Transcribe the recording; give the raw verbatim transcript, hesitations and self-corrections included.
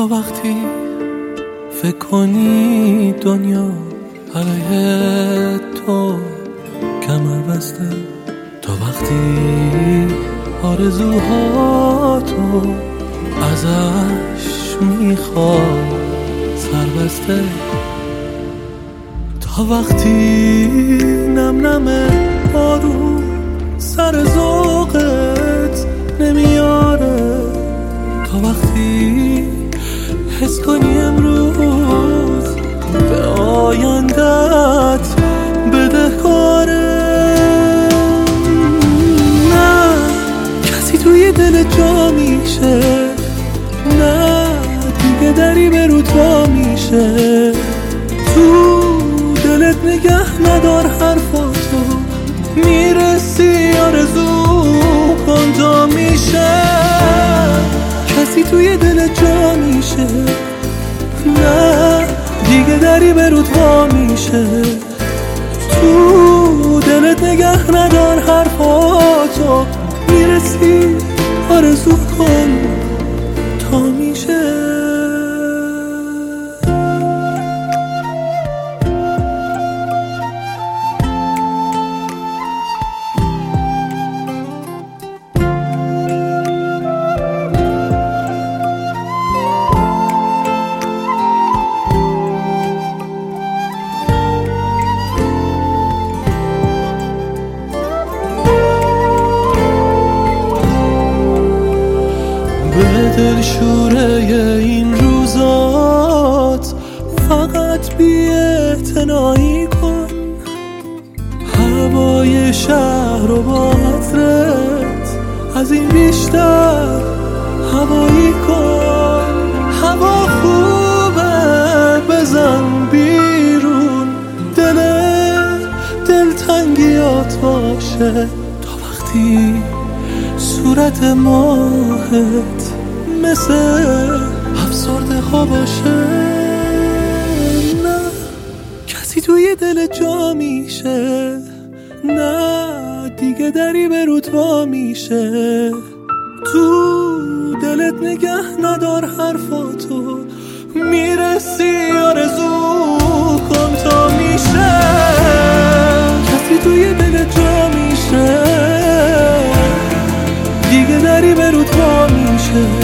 تا وقتی فکر کنی دنیا علیه تو کمر بسته، تا وقتی آرزوهاتو ازش میخوای سر بسته، تا وقتی نم نم بارون سر ذوقت نمیاره، تا وقتی حس کنی امروز به آیندت بدهکاره. نه کسی توی دل جا میشه، نه دیگه دری به رو تا میشه، تو دلت نگه ندار حرفاتو، میرسی آرزو کن تا میشه. کسی توی دل جا میشه، نه دیگه دری به رود وا میشه، تو دلت نگه ندار حرفاتو، میرسی آرزو کن تا میشه. دلشوره این روزات فقط بی‌اعتنایی کن، هوای شهر رو با عطرت از این بیشتر هوایی کن. هوا خوبه بزن بیرون، دل دلتنگیات باشه، تا وقتی صورت ماهت مثل افسرده ها باشه. نه کسی توی دل جا میشه، نه دیگه دری به رود وا میشه، تو دلت نگه ندار حرفاتو، میرسی آرزو کن تا میشه. کسی توی دل جا میشه، دیگه دری به رود وا میشه،